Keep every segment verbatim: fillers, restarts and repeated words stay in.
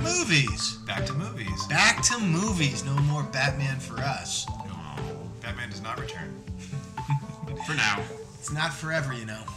movies. Back to movies. Back to movies. No more Batman for us. No, Batman does not return. For now. It's not forever, you know.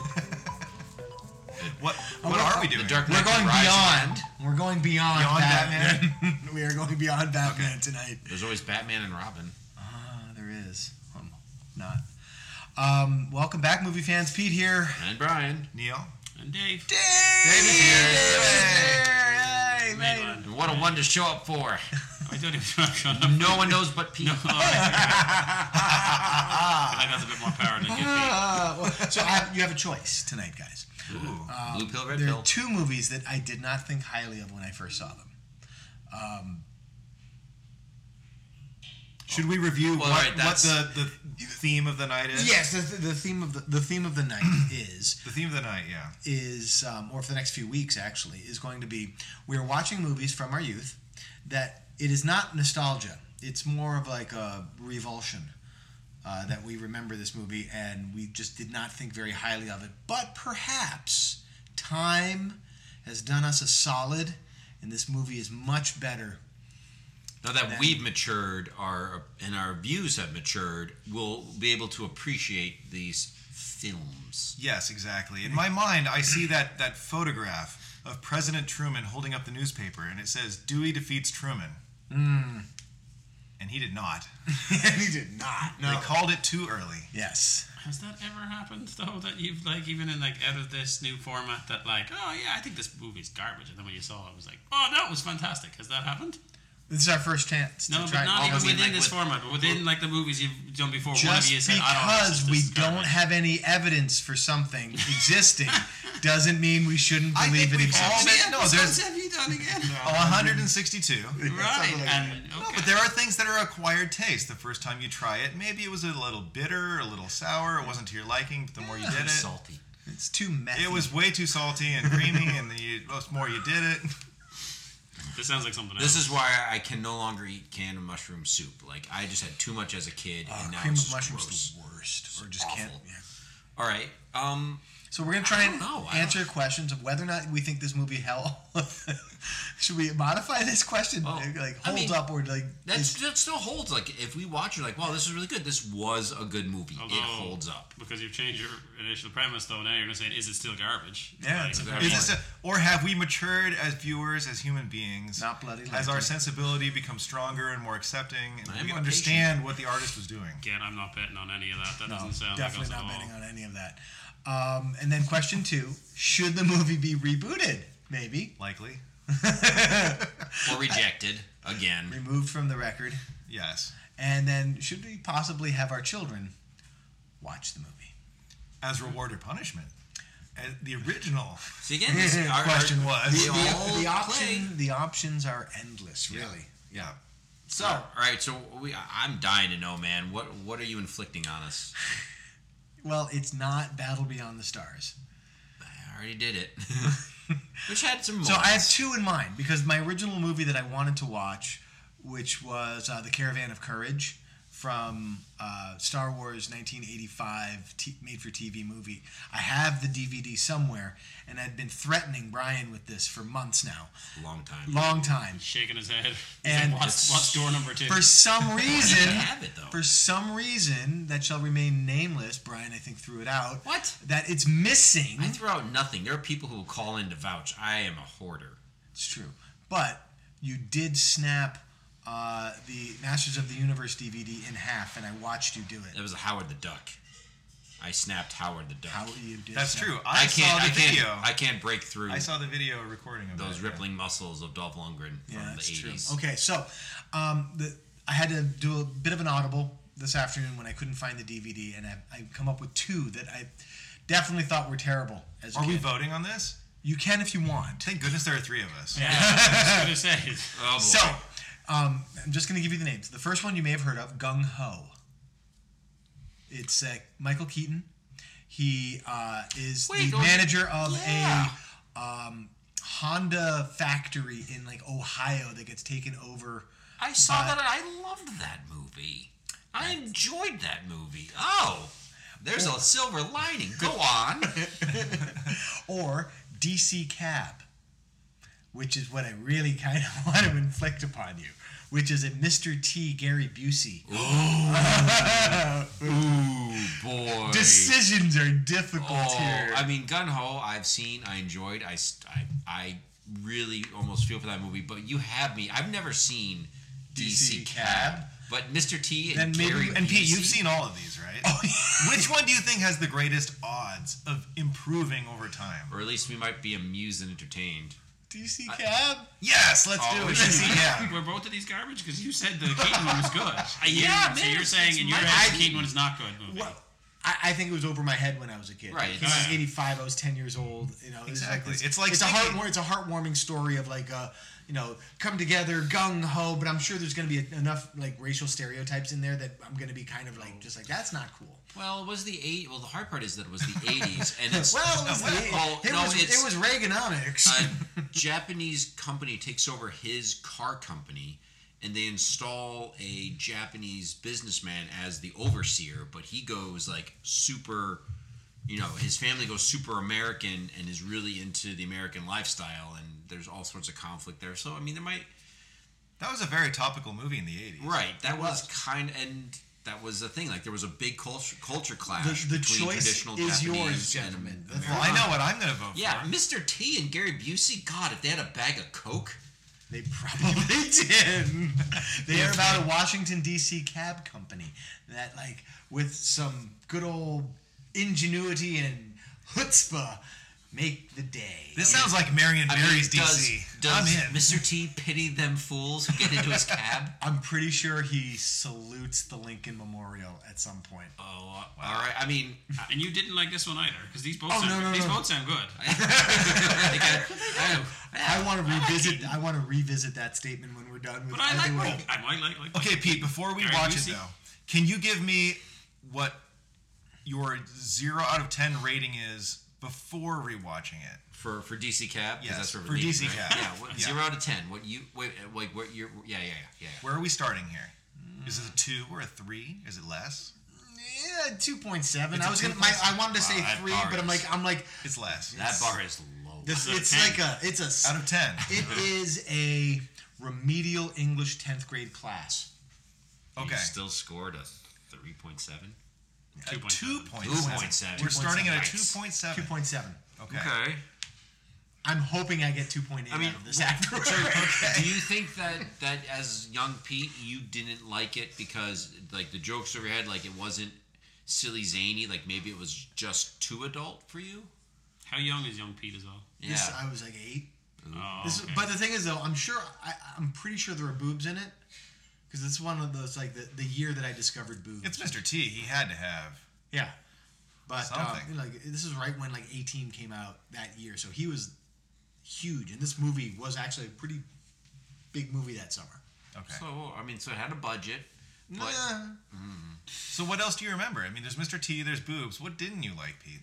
What Oh, what we're- are we doing? The Dark We're Knight going Rises. beyond. We're going beyond, Beyond Batman. we are going beyond Batman Okay. tonight. There's always Batman and Robin. Ah, there is. Um, not. Um, welcome back, movie fans. Pete here. And Brian. Neil. And Dave. Dave! David's here. Hey, Made mate. one. And what a one to show up for. I don't even know. No one knows but Pete. No, all right. I feel like that's a bit more power than give me. Ah, well, so I have, you have a choice tonight, guys. Ooh. Um, Blue pill, red there pill. are two movies that I did not think highly of when I first saw them. Um, Should we review Well, what, right, what that's- the, the theme of the night is? yes, the, the theme of the, the theme of the night is The theme of the night, yeah. is um, or for the next few weeks actually is going to be we're watching movies from our youth that it is not nostalgia. It's more of like a revulsion. Uh, that we remember this movie and we just did not think very highly of it. But perhaps time has done us a solid and this movie is much better. Now that Then- we've matured, our and our views have matured, we'll be able to appreciate these films. Yes, exactly. In my mind, I see that, that photograph of President Truman holding up the newspaper, and it says, Dewey defeats Truman. Mm. And he did not. And he did not. No. They called it too early. Yes. Has that ever happened though? That you've like even in like out of this new format that like, oh yeah, I think this movie's garbage, and then when you saw it, it was like, oh no, it was fantastic. Has that happened? This is our first chance. No, to but try not Oh, even I mean, within like this with- format, but within like the movies you've done before. one of Just you said, I don't know, because this we is don't garbage. have any evidence for something existing doesn't mean we shouldn't I believe think it we've all exists. been- no, there's have you done again? oh, one hundred sixty-two. Right, Something like and that. okay. No, but there are things that are acquired taste. The first time you try it, maybe it was a little bitter, a little sour, it wasn't to your liking, but the more you Yeah, did it, salty. It's too messy. it was way too salty and creamy, and the most more you did it. This sounds like something else. This is why I can no longer eat canned mushroom soup. Like I just had too much as a kid, Uh, and now cream it's of just mushrooms gross. the worst, or just awful. can't. Yeah. All right. Um. So we're gonna try I and don't know. I answer questions of whether or not we think this movie hell. Should we modify this question? Well, like I hold mean, up or like That's, is- that still holds. Like if we watch, you're like, wow, this is really good. This was a good movie. Although, it holds up. because you've changed your initial premise though. Now you're gonna say, is it still garbage? Yeah, Like, it's a I fair mean, Is this a, or have we matured as viewers, as human beings? not bloody? Has our Lantern. sensibility become stronger and more accepting, and I am we more understand what the artist was doing? Again, I'm not betting on any of that. That No, doesn't sound definitely like us not at all. betting on any of that. Um, and then question two: should the movie be rebooted? Maybe Likely, Or rejected again. removed from the record. yes. And then should we possibly have our children watch the movie? As reward or punishment. As the original See again, this our, Question our, was- we The, all the play. option, the options are endless, really. Yeah. So, all right. So we, I'm dying to know, man. What what are you inflicting on us? Well, it's not Battle Beyond the Stars. I already did it. Which had some. So I have moments. two in mind because my original movie that I wanted to watch, which was uh, The Caravan of Courage from uh, Star Wars nineteen eighty-five t- made-for-T V movie. I have the D V D somewhere, and I'd been threatening Brian with this for months now. long time. Long time. He's shaking his head. He's And like, what's, what's door number two? For some reason, have it though. for some reason that shall remain nameless, Brian, I think, threw it out. What? That it's missing. I throw out nothing. There are people who will call in to vouch. I am a hoarder. It's true. But you did snap uh, the Masters of the Universe D V D in half, and I watched you do That it. was a Howard the Duck. I snapped Howard the Duck. How you did That's snap- true. I, I can't. saw the I can't. video. I can't break through I saw the video recording of those that, yeah. rippling muscles of Dolph Lundgren Yeah, from that's the true. eighties. Okay, so um, the, I had to do a bit of an audible this afternoon when I couldn't find the D V D, and I, I come up with two that I definitely thought were terrible. As a Are we kid. voting on this? You can if you want. Thank goodness there are three of us. Yeah, I was gonna say. Oh boy. So, um, I'm just going to give you the names. The first one you may have heard of, Gung Ho. It's uh, Michael Keaton. He uh, is Wait, the was it- manager of yeah. a um, Honda factory in like Ohio that gets taken over. I saw But- that. I loved that movie. I enjoyed that movie. Oh, there's a silver lining. Go on. Or D C Cab, which is what I really kind of want to inflict upon you, which is a Mister T. Gary Busey. Ooh, boy. Decisions are difficult Oh, here. I mean, Gun Ho, I've seen, I enjoyed, I, st- I, I really almost feel for that movie, but you have me. I've never seen D C, D C Cab, Cab. but Mister T Then and maybe- Gary And Pete, Busey- you've seen all of these, right? Oh, yeah. Which one do you think has the greatest odds of improving over time? or at least we might be amused and entertained. D C Cab? Yes, let's Oh, do we it. should- D C Cab. Were both of these garbage? Because you said the Keaton one was good. yeah, so man, you're it's- saying it's in your my- head I- the Keaton one is not good movie. Well, I, I think it was over my head when I was a kid. Right, It it's- was eighty-five. I was ten years old. You know, it's Exactly. Like this, It's like it's a thinking- heartwarming. It's a heartwarming story of like a you know come together, gung ho. But I'm sure there's going to be enough like racial stereotypes in there that I'm going to be kind of like just like that's not cool. Well, it was the eight. Well, the hard part is that it was the eighties, and it's Well, it was, the, well, it, no, was it's it was Reaganomics. a Japanese company takes over his car company, and they install a Japanese businessman as the overseer, but he goes like super, you know, his family goes super American and is really into the American lifestyle, and there's all sorts of conflict there. So I mean, there might That was a very topical movie in the eighties. right. That It was, was. kind and. That was the thing. Like there was a big culture culture clash The- the between choice traditional is Japanese yours, and gentlemen. The American. Well, I know what I'm going to vote Yeah, for. Mister T and Gary Busey. God, if they had a bag of Coke. They probably did. They are about a Washington D C cab company that, like, with some good old ingenuity and chutzpah, make the day. This sounds like Marion I mean, Barry's does, D C. does I'm in. Mister T pity them fools who get into his cab? I'm pretty sure he salutes the Lincoln Memorial at some point. Oh, all right. I mean, And you didn't like this one either, because these both Oh, sound, no, no, these no. both sound good. I, I, I want to revisit. I want to revisit that statement when we're done with. But I like, everyone. like I might like like. Okay, Pete, before we Gary watch Busey? it, though, can you give me what your zero out of ten rating is before rewatching it? for for D C Cab. 'Cause Yes, that's where we're for leaving, D C right? Cab. Yeah, what, Yeah. zero out of ten. What you wait? Like what you're? Yeah, yeah, yeah, yeah. Where are we starting here? Is it a two or a three? Is it less? Yeah, two point seven. It's I a was gonna. two My, point seven. I wanted to say Wow, that three, bar but I'm is- like, I'm like, It's less. That bar is low. this. It's a It's ten. like a. It's a. Out of ten. It is a remedial English tenth grade class. Okay. You still scored a three point seven. A two point two seven. point two seven. point seven. We're starting at a Nice. two point Two seven. point seven. Okay. Okay. I'm hoping I get two point eight I mean, out of this well, afterwards. Do you think that that as young Pete, you didn't like it because like the jokes over your head, like it wasn't silly zany, like maybe it was just too adult for you? How young is young Pete as well? Yeah. This, I was like eight. Oh, This, okay. But the thing is, though, I'm sure. I, I'm pretty sure there are boobs in it because it's one of those like the, the year that I discovered boobs. It's Mister T. He had to have. Yeah. But um, Something. like this is right when like eighteen came out that year, so he was huge, and this movie was actually a pretty big movie that summer. Okay. So I mean, so it had a budget. But Nah. So what else do you remember? I mean, there's Mister T. There's boobs. What didn't you like, Pete?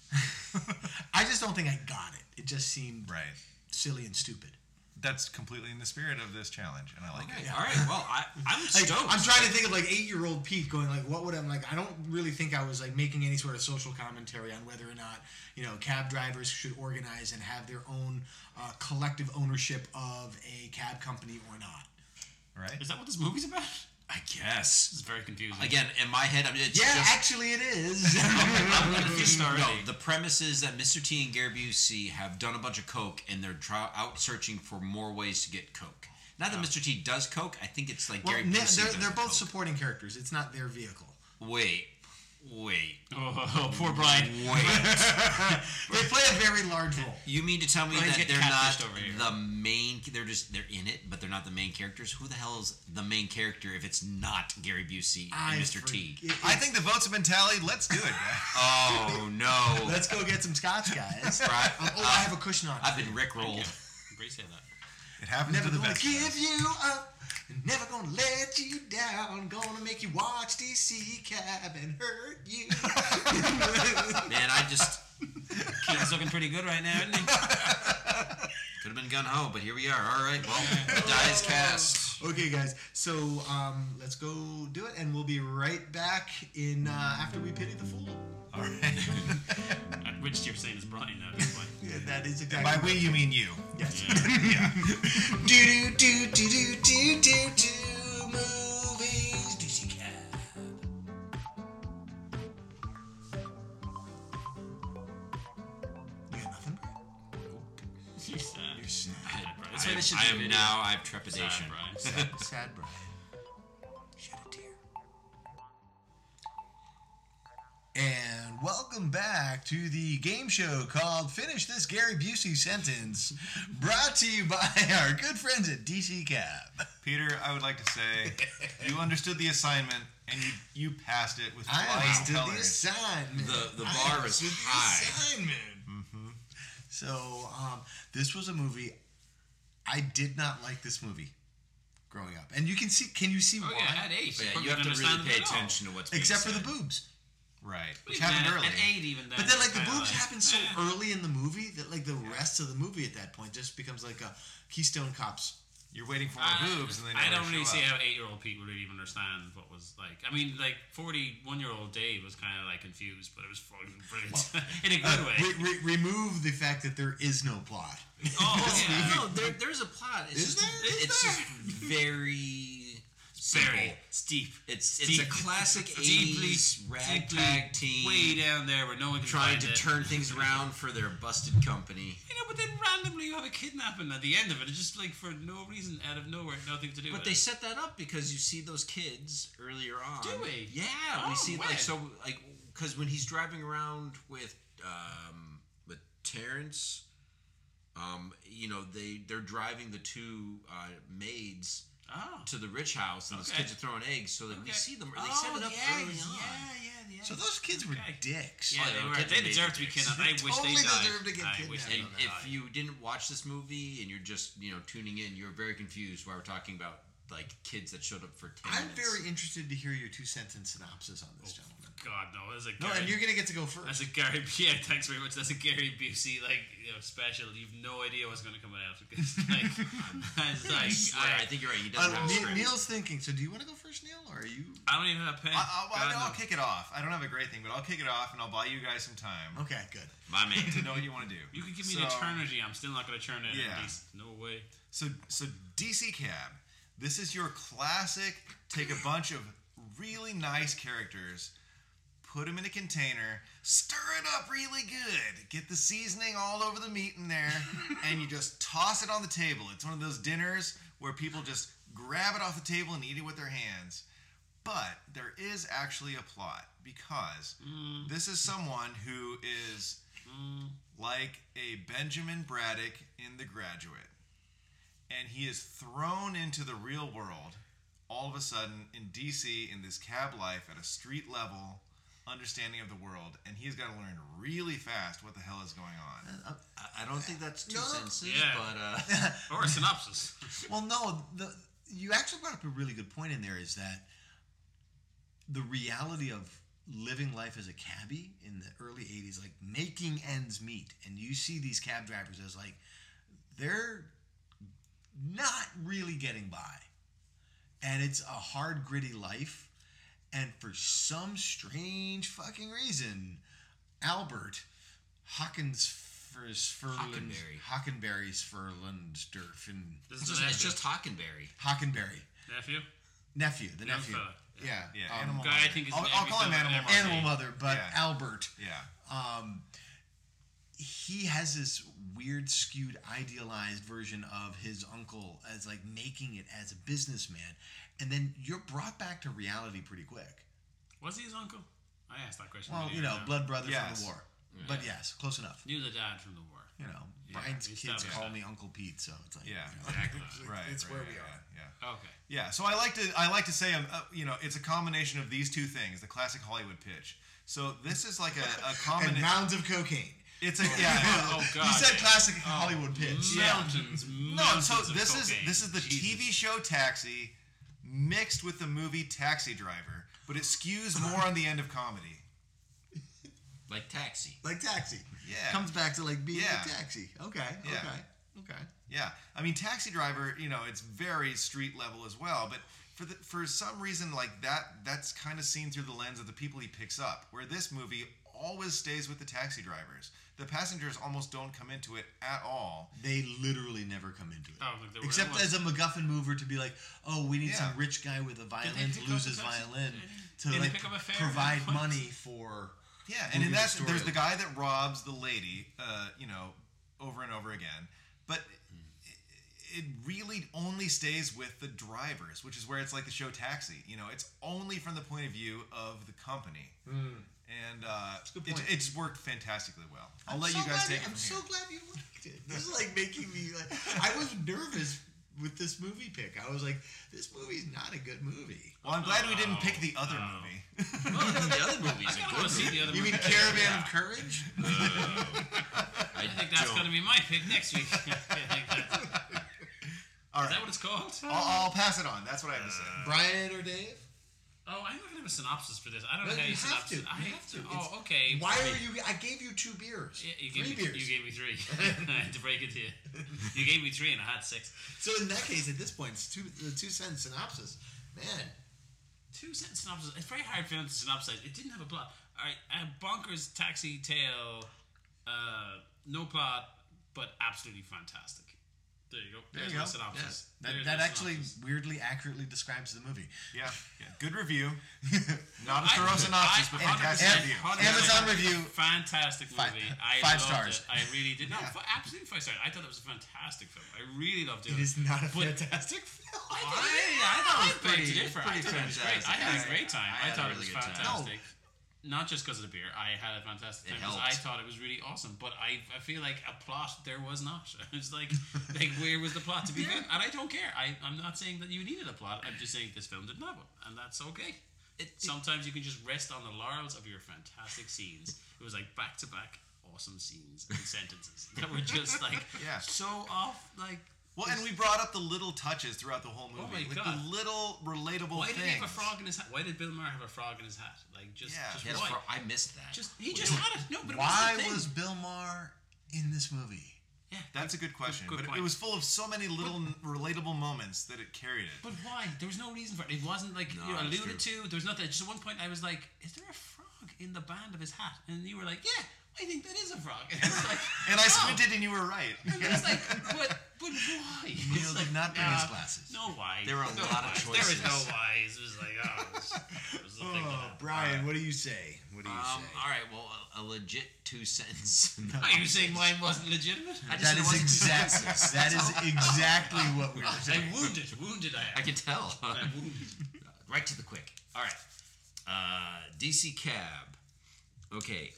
I just don't think I got it. It just seemed Right. silly and stupid. That's completely in the spirit of this challenge, and I like okay, it. all right. Well, I, I'm Like, stoked. I'm trying to think of like eight year old Pete going like, what would I'm like? I don't really think I was like making any sort of social commentary on whether or not you know cab drivers should organize and have their own uh, collective ownership of a cab company or not. Right? Is that what this movie's about? I guess. This is very confusing. Again, in my head, I mean, it's Yeah, just. actually, it is. I'm gonna Just no, starting. the premise is that Mister T and Gary Busey have done a bunch of coke, and they're try- out searching for more ways to get coke. Not that Mister T does coke. I think it's like well, Gary ne- Busey. they're does they're the both coke. supporting characters. It's not their vehicle. Wait, wait, Oh, poor Brian. wait. They play a very large role. You mean to tell me Brian's that getting they're not catfished over here. the main? They're just they're in it, but they're not the main characters. Who the hell is the main character if it's not Gary Busey and I Mister T? forget- I think the votes have been tallied. Let's do it, guys. Oh no! Let's go get some scotch, guys. Right. Um, oh, I have a cushion on. I've been rickrolled. Great say that. It happens Never to the gonna best. give of us. you up. Never gonna let you down. Gonna make you watch D C Cab and hurt you. Man, I just Keaton's looking pretty good right now, isn't he? could have been gun ho, but here we are. All right, well, the die is cast. Okay, guys. So um, let's go do it, and we'll be right back in uh, after we pity the fool. All right. At which you're saying is Brian now. At this point. Yeah, that is And exactly. by we, you mean you. Yes. Yeah. do do do do do do do do movies. D C Cab. You got nothing, Brian? You're sad. You're sad. Sad, Brian. That's I, why this should I be am video. now. I have Sad, trepidation. Brian. Sad, sad Brian. Shed a tear. And welcome back to the game show called Finish This Gary Busey Sentence, brought to you by our good friends at D C Cab. Peter, I would like to say you understood the assignment and you you passed it with I flying understood the colors. assignment. The- the I bar is understood the high. assignment. So, um, this was a movie. I did not like this movie growing up, and you can see. Can you see Oh why? yeah, at eight. But yeah, probably you have to didn't really understand pay it at all. attention to what's being Except for said. the boobs. Right. But Which even happened then, early. At eight, even then. But then, like, it's the kinda boobs like, happen so eh. early in the movie that, like, the rest of the movie at that point just becomes like a Keystone Cops. You're waiting for I- more boobs and they I never don't really show see up. how eight-year-old Pete would really even understand what was like. I mean, like forty-one-year-old Dave was kind of like confused, but it was fucking brilliant in a good Uh, way. re- re- remove the fact that there is no plot. Oh, yeah. No, there, there's a plot. It's Is just, there? Is It's there? just very simple. Very steep. It's Deep. it's a classic Deeply- eighties ragtag deeply team way down there where no one can trying find to it. turn things around for their busted company. You know, but then randomly you have a kidnapping at the end of it. It's just like for no reason, out of nowhere, nothing to do But with they it. set that up because you see those kids earlier on. Do we? Yeah, Oh, we see when? like so like because when he's driving around with um with Terrence, um you know they they're driving the two uh, maids Oh. to the rich house and those Okay. kids are throwing eggs, so that we Okay. see them. They Oh, set it up the early eggs. on. Yeah, yeah, yeah. So those kids were Okay. dicks. Yeah, Oh, they, they were, were they getting deserve to be baby kidnapped. I wish Totally they died. deserve to get I wish kidnapped. they And died. if you didn't watch this movie and you're just you know tuning in, you're very confused why we're talking about like kids that showed up for ten I'm minutes. very interested to hear your two sentence synopsis on this, gentleman. God no, that's a No, Gary, and you're gonna get to go that's first. a Gary. Yeah, thanks very much. That's a Gary Busey like you know special. You've no idea what's going to come out because like, it's I like swear, I, I, think you're right. He Uh, doesn't have a Ne- script. Neil's thinking. So, do you want to go first, Neil, or are you? I don't even have a pen. I, I, God, I'll no. kick it off. I don't have a great thing, but I'll kick it off and I'll buy you guys some time Okay, good. My man. to know what you want to do. You could give me So- an eternity. I'm still not going to turn it. Yeah. At least. No way. So, so D C Cab, this is your classic. Take a bunch of really nice characters, put them in a container, stir it up really good, get the seasoning all over the meat in there, and you just toss it on the table. It's one of those dinners where people just grab it off the table and eat it with their hands. But there is actually a plot because Mm. this is someone who is Mm. like a Benjamin Braddock in The Graduate. And he is thrown into the real world all of a sudden in D C in this cab life at a street level understanding of the world. And he's got to learn really fast what the hell is going on. I- I don't think that's two No. sentences, Yeah. but uh, Or a synopsis. Well, no, the you actually brought up a really good point in there. Is that the reality of living life as a cabbie in the early eighties, like making ends meet, and you see these cab drivers as like they're not really getting by, and it's a hard, gritty life. And for some strange fucking reason, Albert Hawkins Furland Hockenberry. Hockenberry's Furlandsdorf and This it's is just, an it's nephew. just Hockenberry. Hockenberry nephew. nephew, the Young nephew. fella. Yeah, Yeah, um, animal Guy I mother. think is I'll, an I'll call him every animal fella mother. ever. animal mother, but Yeah. Albert. Yeah. Um, he has this weird, skewed, idealized version of his uncle as like making it as a businessman, and then you're brought back to reality pretty quick. Was he his uncle? I asked that question. Well, earlier, you know, yeah. blood brother from Yes. the war. But yes, close enough. Knew the dad from the war. You know, Yeah, Brian's we kids established call that. me Uncle Pete, so it's like Yeah. you know, Exactly. it's- Right. It's right, where yeah, we yeah, are. Yeah. Okay. Yeah, so I like to I like to say um, uh, you know it's a combination of these two things, the classic Hollywood pitch. So this is like a, a And combination. mounds of cocaine. It's a yeah. Oh God. You said classic Hollywood pitch. Mountains. No, mountains so of this is cocaine. this is the Jesus. T V show Taxi mixed with the movie Taxi Driver, but it skews more on the end of comedy. Like Taxi. Like Taxi. Yeah. Comes back to like being Yeah. a taxi. Okay. Yeah. Okay. Okay. Yeah, I mean, Taxi Driver, you know, it's very street level as well, but for the, for some reason, like that, that's kind of seen through the lens of the people he picks up. Where this movie always stays with the taxi drivers. The passengers almost don't come into it at all. They literally never come into it. Oh, look, there were- Except there was- as a MacGuffin mover to be like, oh, we need Yeah. some rich guy with a violin they to pick lose up his the taxi- violin to Did they like pick up a fare provide at that point? money for. Yeah, and in moving that, the story there's the along. guy that robs the lady, uh, you know, over and over again. But it, it really only stays with the drivers, which is where it's like the show Taxi. You know, it's only from the point of view of the company. And uh, a good it, point. it's worked fantastically well. I'll I'm let so you guys glad take it I'm from so here. glad you liked it. This is like making me like. I was nervous with this movie pick. I was like, this movie's not a good movie. Well, I'm glad we didn't pick the other No. movie. Well, the other movie's I a kind of good want to see movie. the other You mean movie. Caravan Yeah. of Courage? I, I think that's don't- going to be my pick next week. I think that, All is right, that what it's called? I'll, I'll pass it on. That's what I have to say. Brian or Dave? Oh, I'm not going to have a synopsis for this. I don't No, know how you you have synopsis. to. I You have have to. to. Oh, It's- okay. Why Three. are you? I gave you two beers. Yeah, you three gave me, beers. You gave me three. I had to break it to you. You gave me three and I had six. So in that case, at this point, it's two the two sentence synopsis. Man, Two sentence synopsis. It's very hard for them to synopsize. It didn't have a plot. All right, a bonkers taxi tale. Uh, no plot, but absolutely fantastic. There you go. There There's you my go. synopsis. that, There's that my actually synopsis. weirdly accurately describes the movie. Yeah, yeah. Good review. Not a I- thorough synopsis, I- but one hundred fantastic percent, review. one hundred percent Amazon review. Fantastic Five- movie. I five loved stars. It. I really did. No, Yeah. fi- absolutely five stars. I thought it was a fantastic film. I really loved it. It is not a But- fantastic film. I, I, I thought it was pretty- pretty different. I pretty thought it was great. I fantastic. had a I- great time. I I, had a thought it really was good time. fantastic. Not just because of the beer. I had a fantastic It time. 'cause helped. I thought it was really awesome. But I, I feel like a plot there was not. It's like, like where was the plot to be found? And I don't care. I, I'm not saying that you needed a plot. I'm just saying this film didn't have one, and that's okay. It- Sometimes you can just rest on the laurels of your fantastic scenes. It was like back to back awesome scenes and sentences that were just like Yeah. so off. Like, Well, and we brought up the little touches throughout the whole movie. Oh my like God. the little relatable why did things. he have a frog in his hat? Why did Bill Maher have a frog in his hat? Like, just, Yeah. just Yes, why? for- I missed that. Just he just had it. No, but it Why was, the thing. was Bill Maher in this movie? Yeah, That's a good question. good but point. it was full of so many little n relatable moments that it carried it. But why? There was no reason for it. It wasn't like No, you know, that's alluded to. There was nothing. Just at one point, I was like, "Is there a frog in the band of his hat?" And you were like, "Yeah, I think that is a frog." And it's like, And I no. squinted and you were right. And it's like, but but why? Neil It's like, did not bring his nah, glasses. No why. There were a no lot of whys. There was no choices. whys. It was like, oh, it was, it was the thing Oh, that- Brian, what do you say? What do you Um, say? all right, well, a, a legit two sentence. Are you saying mine wasn't legitimate? I just That said it is wasn't two exactly sentences. that is exactly what we were I saying. wounded, wounded. I am. I can tell. I'm wounded. Right to the quick. All right. Uh, D C Cab. Okay.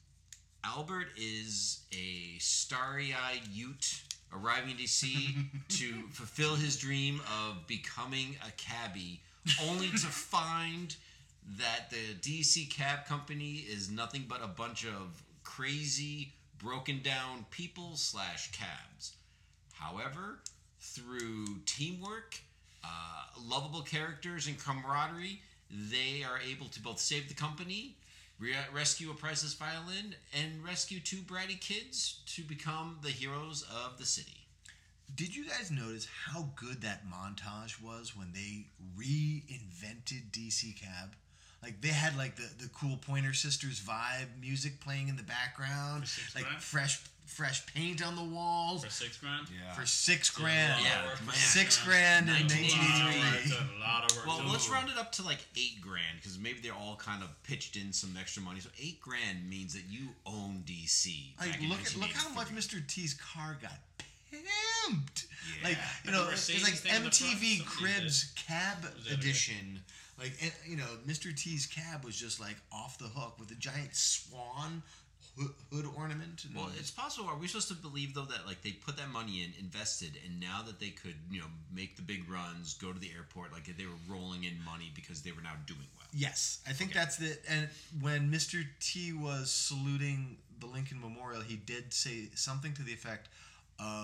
Albert is a starry-eyed Ute arriving in D C to fulfill his dream of becoming a cabbie, only to find that the D C Cab Company is nothing but a bunch of crazy, broken-down people slash cabs. However, through teamwork, uh, lovable characters, and camaraderie, they are able to both save the company, re- rescue a priceless violin, and rescue two bratty kids to become the heroes of the city. Did you guys notice how good that montage was when they reinvented D C Cab? Like they had like the, the cool Pointer Sisters vibe music playing in the background, For six like grand? fresh fresh paint on the walls For six grand. Yeah. for six grand. Yeah, Work for man. Six grand in nineteen nineteen eighty-three. A lot of work. Well, to let's do. round it up to like eight grand because maybe they're all kind of pitched in some extra money. So eight grand means that you own D C. Like back in look at look how much nineteen eighty-three. Mister T's car got pimped. Like you know, it's Mercedes like thing in the M T V front, somebody Cribs Cab Was that a- Edition. Like and, you know, Mister T's cab was just like off the hook with a giant swan hood, hood ornament. And Well, it's possible. Are we supposed to believe though that like they put that money in, invested, and now that they could, you know, make the big runs, go to the airport, like they were rolling in money because they were now doing well. Yes, I think that's the. And when Mister T was saluting the Lincoln Memorial, he did say something to the effect of,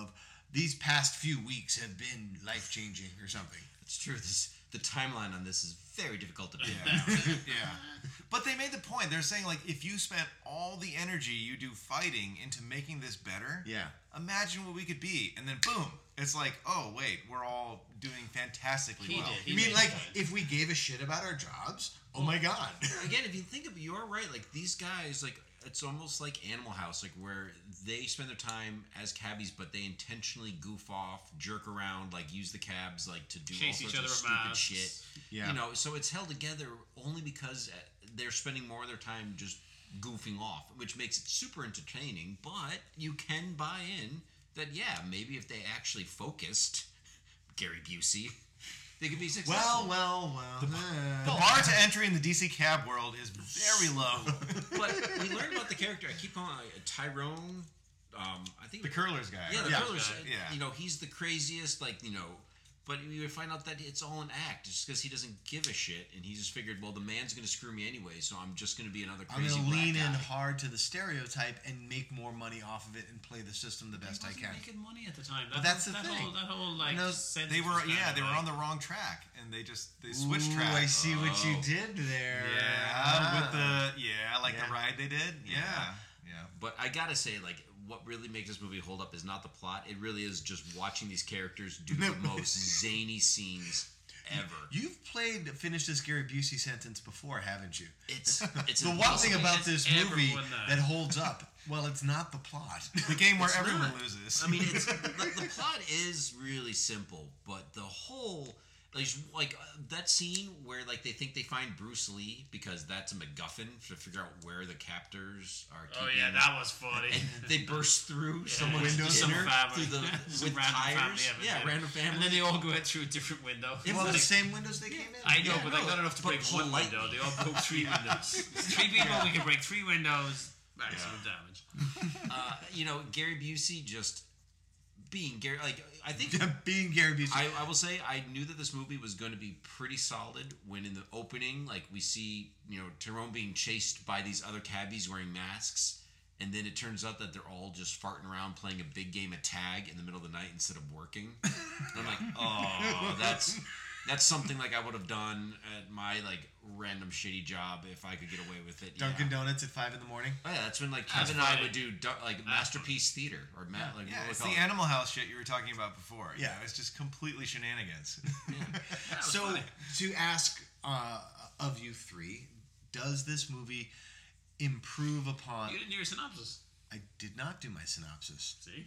these past few weeks have been life changing or something. It's true. This the timeline on this is very difficult to pin Yeah. down. yeah. But they made the point. They're saying, like, if you spent all the energy you do fighting into making this better, Yeah. imagine what we could be. And then, boom, it's like, oh, wait, we're all doing fantastically He well. did. You He mean made like the point. if we gave a shit about our jobs? Oh my god. Again, if you think of it, you're right. Like these guys, like it's almost like Animal House, like where they spend their time as cabbies, but they intentionally goof off, jerk around, like use the cabs, like to do Chase all each sorts other of with stupid masks. shit. Yeah. You know, so it's held together only because uh, they're spending more of their time just goofing off, which makes it super entertaining. But you can buy in that, yeah, maybe if they actually focused, Gary Busey, they could be successful. Well, well, well. The bar to entry in the D C cab world is very low. But we learned about the character. I keep calling it Tyrone. Um, I think The curlers guy. Yeah, the Yeah. curlers. uh, Yeah. You know, he's the craziest. Like you know, but we would find out that it's all an act, just because he doesn't give a shit, and he just figured, well, the man's gonna screw me anyway, so I'm just gonna be another I'm crazy gonna black lean in guy. hard to the stereotype and make more money off of it and play the system the best I wasn't can. making money at the time. That, But that's the that thing. Whole, that whole like No, sentence They were, was kind yeah, of they were like- on the wrong track, and they just they switched Ooh, tracks. I see what you Oh. did there. Yeah, with the yeah, like Yeah. the ride they did. Yeah, yeah. But I gotta say, like, what really makes this movie hold up is not the plot. It really is just watching these characters do the most zany scenes ever. You've played finished this Gary Busey sentence before, haven't you? It's it's The one thing impossible. about has this ever movie won that. that holds up, well, it's not the plot. The game where It's everyone not. loses. I mean, it's the, the plot is really simple, but the whole like like uh, that scene where like they think they find Bruce Lee because that's a MacGuffin to figure out where the captors are. Oh keeping, yeah, that was funny. and they burst through someone's windows Some dinner family. through the Some with random tires. family have a Yeah, dinner. random family. And then they all go out through a different window. It Well, was the like- same windows they came in. I know, Yeah, but no, they got enough to but break one politely. window. They all broke three windows. Three people, we can break three windows. Maximum damage. uh, you know, Gary Busey just being Gary. Like I think Being Gary Busey. I, I will say I knew that this movie was going to be pretty solid when in the opening, like we see, you know, Tyrone being chased by these other cabbies wearing masks, and then it turns out that they're all just farting around playing a big game of tag in the middle of the night instead of working. And I'm like, oh, that's that's something like I would have done at my like random shitty job if I could get away with it. Dunkin' yeah. Donuts at five in the morning. Oh yeah, that's when like That's Kevin and I funny. would do du- like masterpiece theater or ma- like yeah, what we it's call the it. Animal House shit you were talking about before. Yeah. Yeah, it's just completely shenanigans. That was So funny. to ask uh, of you three, does this movie improve upon? You didn't hear your synopsis. I did not do my synopsis. See?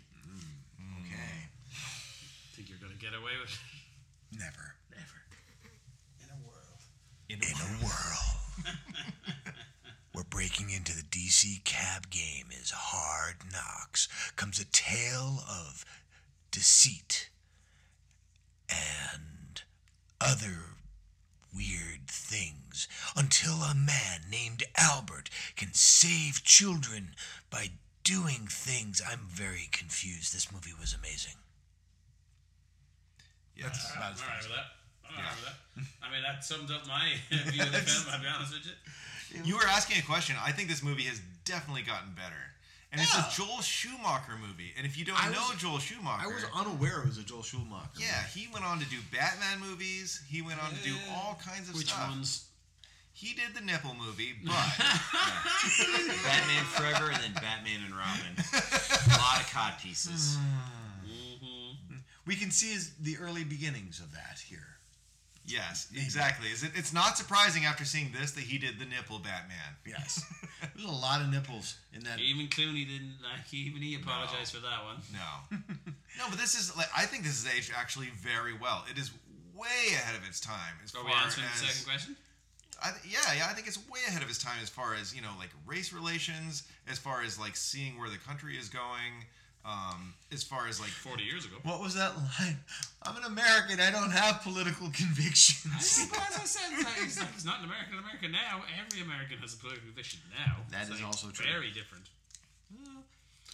Okay, Think you're gonna get away with it? never. Never. In a world. In a world. Where breaking into the D C cab game is hard knocks, comes a tale of deceit and other weird things until a man named Albert can save children by doing things. I'm very confused. This movie was amazing. Yeah. That's I'm about as all far right as- with that. I'm all right with that. I mean, that sums up my view of the film. I'll be honest with you. You were asking a question. I think this movie has definitely gotten better. And it's Yeah. a Joel Schumacher movie. And if you don't I know was- Joel Schumacher, I was unaware it was a Joel Schumacher. yeah, he went on to do Batman movies. He went on to do Uh, all kinds of Which stuff. ones? He did the nipple movie, but Batman Forever and then Batman and Robin. A lot of cod pieces. Mm-hmm. We can see his, the early beginnings of that here. yes, exactly. Is it, it's not surprising after seeing this that he did the nipple Batman. Yes. There's a lot of nipples in that. Even Clooney didn't like. Even he apologized for that one. No, no, but this is like I think this is aged actually very well. It is way ahead of its time as Are far we answering as the second question? I, th- yeah, yeah, I think it's way ahead of its time as far as you know, like race relations, as far as like seeing where the country is going, um, as far as like Forty years ago. What was that line? I'm an American. I don't have political convictions. But as I said, it's, like, it's, like, it's not an American America now. Every American has a political conviction now. That It's is like also true. Very different.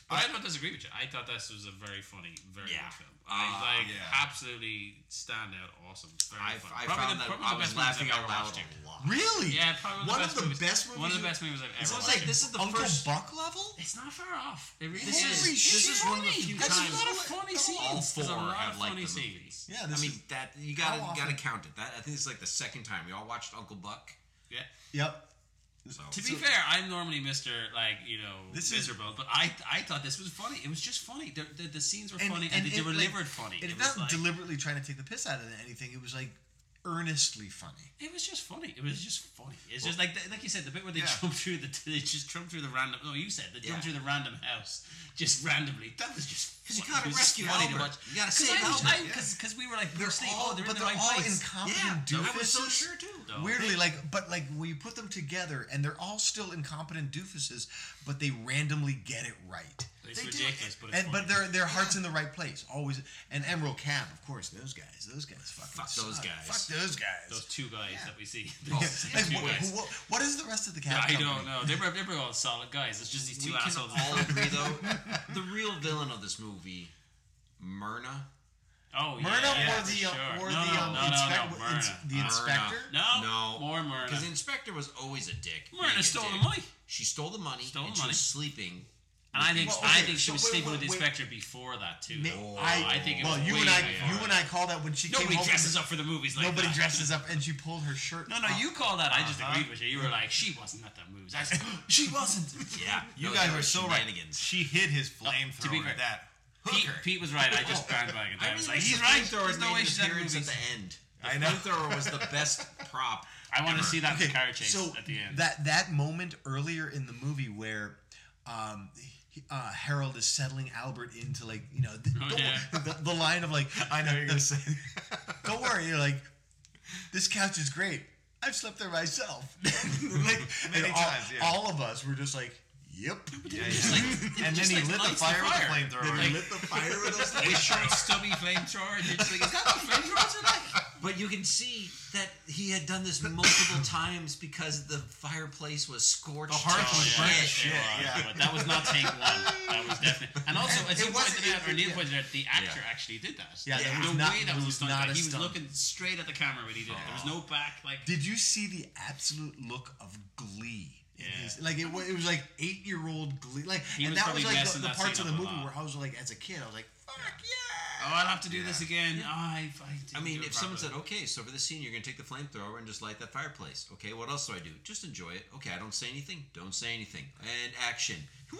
But I, I don't disagree with you. I thought this was a very funny, very Yeah. good film. I, Uh, like yeah. absolutely stand out, awesome. Very I, fun. I Probably found the, that probably I the was best movies laughing I've out ever loud watched here. a lot. Really? Yeah, probably one, One of, of the, the best best movies. One of the movies- best movies I've It's ever almost watched. like this is the Uncle first. Buck level? It's not far off. It really This is. is this is one of the few There's times a lot of funny scenes. all There's a four lot have of liked funny the movie. scenes. Yeah, I this mean is, that you gotta How gotta often? count it. That I think it's like the second time we all watched Uncle Buck. Yeah. yep. So To be fair, I'm normally Mister like you know This is- miserable, but I I thought this was funny. It was just funny. The the, the scenes were And- funny and and, they it, were like, delivered funny. It's It was not like, deliberately trying to take the piss out of anything. It was like earnestly funny. It was just funny. It was just funny. It's just like like you said, the bit where they Yeah. jump through the they just jump through the random. No, you said they jump Yeah. through the random house just randomly. That was just because you funny. gotta It was rescue funny to Albert. watch. You gotta Because save Albert. because because we were like They're we're asleep. all, Oh, they're but in the they're right all place. incompetent Yeah, doofuses. I was so sure too. No. Weirdly, like, but like when you put them together, and they're all still incompetent doofuses, but they randomly get it right. It's They do. ridiculous, but it's and but funny. their their heart's in the right place always. And Emerald Cab, of course, those guys, those guys, fucking Fuck those suck. guys. Fuck those guys. Those two guys that we see. Yeah. Those Like, two wh- guys. wh- what is the rest of the cab I company? don't know. They were they were all solid guys. It's just these two We can assholes. all agree though, the real villain of this movie, Myrna. Oh Myrna yeah, or for the uh, sure. or no, the no, um, no, no, inspec- no, ins- Myrna. the Myrna. inspector? No, No. more Myrna. Because the inspector was always a dick. Myrna being a stole the dick. money. She stole the money, Stole and the she money. was sleeping. And I think Well, I okay, think she so was wait, sleeping wait, with the wait. inspector before that too. Ma- Oh, I, I think it well, was you way and I, before. you and I call that when she Nobody came home. dresses up for the movies like Nobody that. dresses up, and she pulled her shirt. No, no, up. you called that. I just Uh-huh. agreed with you. You were like, she wasn't at that movies. I said, she wasn't. Yeah, You those guys were are so right. shenanigans. She hid his to be flamethrower fair, at that Pete, hooker. Pete was right. I just bandwagoned. I, I was really like, wish he's the right. flamethrower There's no made way an she's at the appearance movies. at the end. The I know. flamethrower was the best prop. I want to see that in Okay, the car chase so at the end. that that moment earlier in the movie where um, he- uh, Harold is settling Albert into like you know the, Oh, the, yeah. the, the line of like I know you're gonna say. don't worry, you're like this couch is great. I've slept there myself. like Many and all, times, yeah. all of us were just like, yep. Yeah, Just yeah. like- and then just he like lit the lights the fire with the fire. flamethrower. Like- lit the fire with those Big short stubby flamethrower. And you're just like, is that what flamethrowers are like? But you can see that he had done this multiple times because the fireplace was scorched. The hearth to was shit. burnt It shit, was, yeah. But that was not take one. That was definitely. And also, as It you wasn't- pointed out, or it- Neil yeah. pointed out, the actor Yeah. actually did that. Yeah, that the was not- way that that was, was a stunt. not guy, a he was stunt. looking straight at the camera when he did it. There was no back. Like Did you see the absolute look of glee? in Yeah. his- like it, wa- it was like eight year old glee. Like He and was that was probably like the, messing the that parts scene of the up a movie lot. where I was like, as a kid, I was like, fuck yeah. oh, I'll have to do Yeah. this again. Oh, I, I, I didn't mean, do it if someone said, properly. "Okay, so for this scene, you're gonna take the flamethrower and just light that fireplace." Okay, what else do I do? Just enjoy it. Okay, I don't say anything. Don't say anything. And action. Whee!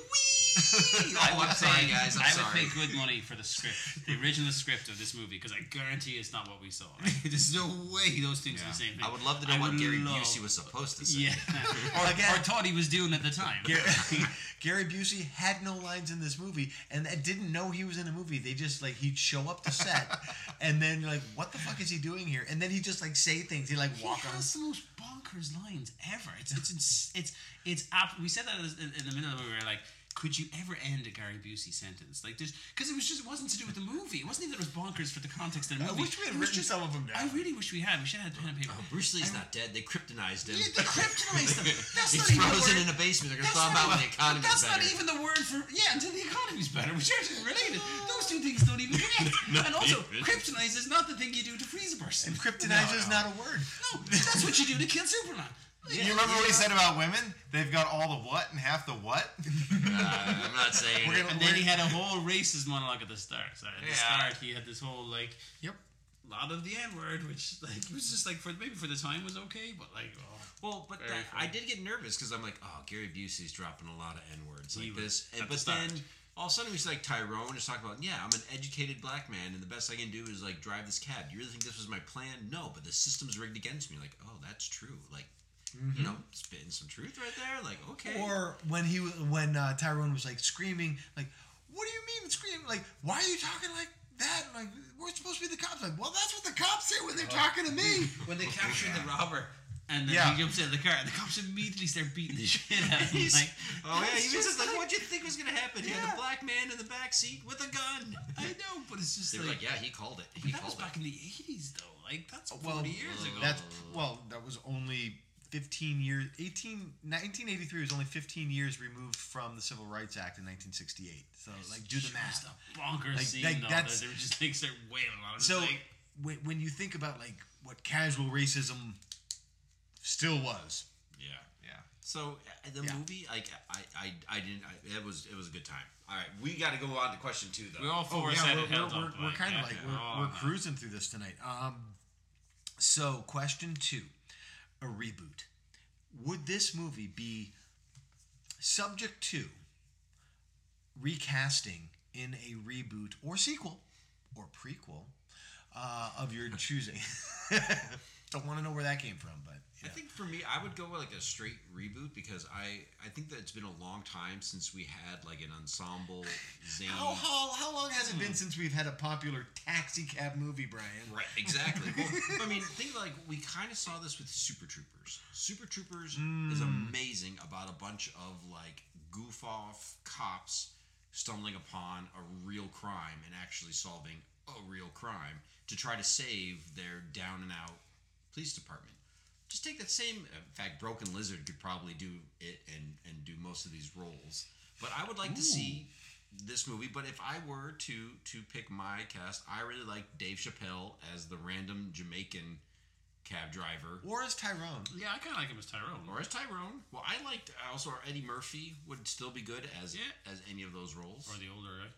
I Oh, would I'm sorry, pay, guys. I'm I sorry. would pay good money for the script, the original script of this movie, because I guarantee it's not what we saw. Like, there's no way those things are the same thing. I would love to know I what would Gary love- Busey was supposed to say. Yeah, or, Again- or thought he was doing at the time. Gary, Gary Busey had no lines in this movie, and I didn't know he was in a movie. They just like he'd show up to set, and then you're like, "What the fuck is he doing here?" And then he just like say things. He like He walk on. has the most bonkers lines ever. It's it's it's it's, it's ab- we said that in, in the middle of the movie. We were like, could you ever end a Gary Busey sentence? Like, there's because it was just it wasn't to do with the movie. It wasn't even that it was bonkers for the context of the I movie. wish we had It was written some of them I down. really wish we had. We should have had pen and paper. Oh, Bruce Lee's I- not dead. They kryptonized him. Yeah, they kryptonized him. That's He's not even the frozen word. in a basement. They're gonna That's thaw him not out when even- the economy's That's better. not even the word for yeah until the economy's better, which are actually related. Those two things don't even connect. and also, even. kryptonize is not the thing you do to freeze a person. And kryptonite is not a word. No, that's what you do to kill Superman. You remember what he said about women? They've got all the what and half the what? Uh, I'm not saying. We're it. gonna- And then he had a whole racist monologue at the start. So at the Yeah. start, he had this whole like Yep. lot of the N word, which like it was just like for maybe for the time was okay, but like oh, Well, but Very that, funny. I did get nervous because I'm like, oh, Gary Busey's dropping a lot of N words He like was this. at And, the but start. then all of a sudden he's like Tyrone is talking about, yeah, I'm an educated black man and the best I can do is like drive this cab. You really think this was my plan? No, but the system's rigged against me. Like, oh, that's true. Like, you know, spitting some truth right there. Like, okay. Or when he w- when uh, Tyrone was like screaming, like, "What do you mean screaming? Like, why are you talking like that? Like, we're supposed to be the cops." Like, well, that's what the cops say when they're talking to me. when they captured the robber. And then Yeah. he jumps out of the car, and the cops immediately start beating the shit out of him. He's- Like, oh, yeah, it's he was just just like, what'd you think was going to happen? He had Yeah. a black man in the back seat with a gun. I know, but it's just They were like, like, yeah, he called it. but He that was called back it. in the eighties, though. Like that's forty Well, years ago. That's well, that was only fifteen years, eighteen, nineteen eighty-three was only fifteen years removed from the Civil Rights Act in nineteen sixty-eight. So, like, do the Just math. a bonkers Like, scene, like, though. that's- That there were just things that wailing on it. So, Like, when, when you think about, like, what casual racism still was, Yeah. Yeah. So uh, the Yeah. movie, like I, I, I didn't. I, it was it was a good time. All right, we got to go on to question two though. we all four oh, said yeah, it we're, held we're, up. we're, we're kind of yeah, like, yeah, we're, all we're on that. cruising through this tonight. Um, so, question two, a reboot. Would this movie be subject to recasting in a reboot or sequel or prequel uh, of your choosing? Don't want to know where that came from, but I think for me, I would go with like a straight reboot because I, I think that it's been a long time since we had like an ensemble zany. how, how, how long has it been since we've had a popular taxi cab movie, Brian? Right, exactly. Well, I mean, think like we kind of saw this with Super Troopers. Super Troopers is amazing about a bunch of like goof off cops stumbling upon a real crime and actually solving a real crime to try to save their down and out police department. Just take that same. In fact, Broken Lizard could probably do it and and do most of these roles. But I would like to see this movie. But if I were to to pick my cast, I really like Dave Chappelle as the random Jamaican cab driver, Or as Tyrone? Yeah, I kind of like him as Tyrone. or as Tyrone. Well, I liked also Eddie Murphy would still be good as Yeah. as any of those roles. Or the older guy,